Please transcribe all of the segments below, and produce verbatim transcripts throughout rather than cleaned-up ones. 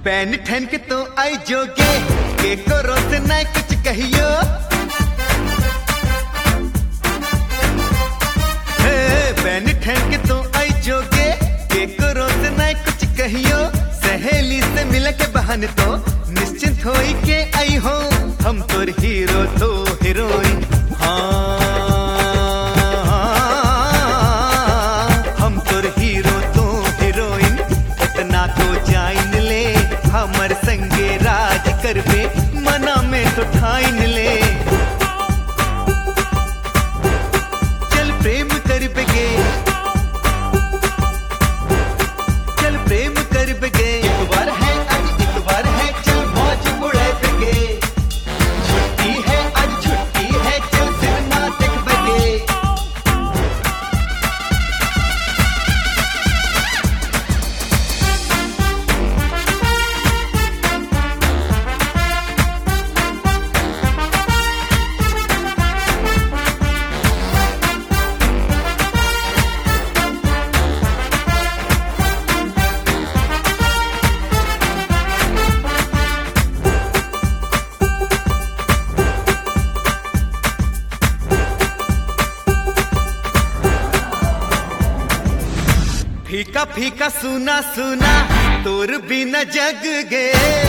Pan ठन के तो आई जोगे के करो से ना कुछ कहियो। हे पैन ठन के तो आई जोगे के करो से ना कुछ कहियो। सहेली से मिल के बहन तो निश्चिंत होई के आई हो। हम तोर हीरो तो हीरोइन, हाँ हम तोर हीरो तो हीरोइन। इतना तो जाइन ले हमर संगे राज करबे, मना में तो ठाइन ले। चल प्रेम करबे गे, चल प्रेम करबे गे। एक बार है आज एक बार है, चल मौज उड़ाबे गे। छुट्टी है आज छुट्टी है, चल सिनेमा देखबे गे। फीका फीका सुना सुना तोर बिना जग गे।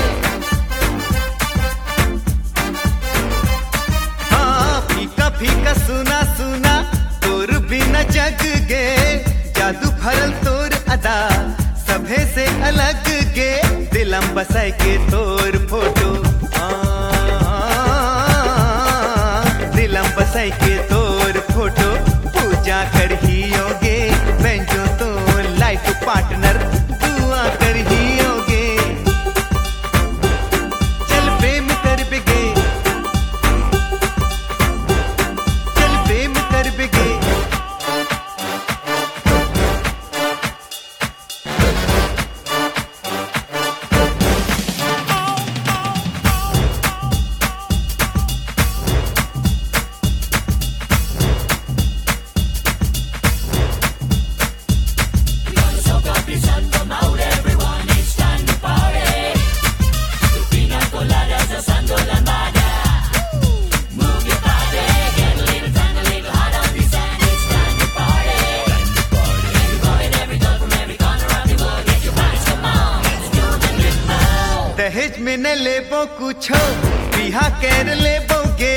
हाँ फीका फीका सुना सुना तोर बिना जग गे। जादू भरल तोर अदा सभे से अलग गे। दिलम बसाए के तोर फोटो, दिलम बसाए के तोर फोटो। पूजा कर ही योगे बेंजो तो लाइफ पार्टनर दुआ कर ही होगे। चल प्रेम करबे गे, चल प्रेम करबे गे। दहेज में न लेबो कुछो, बिहा कर लेबो गे।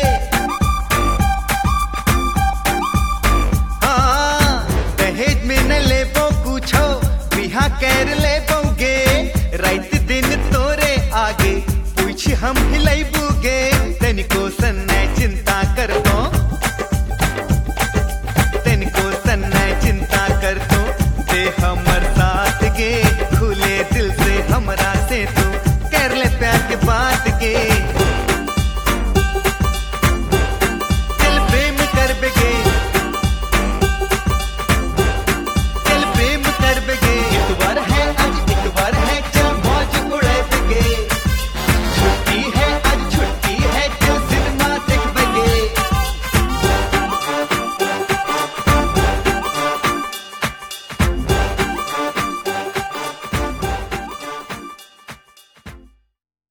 हाँ दहेज में न लेबो कुछो, बिहा कर लेबो गे। रात दिन तोरे आगे पूछ हम हिलाइबू गे। तनिको सन्ने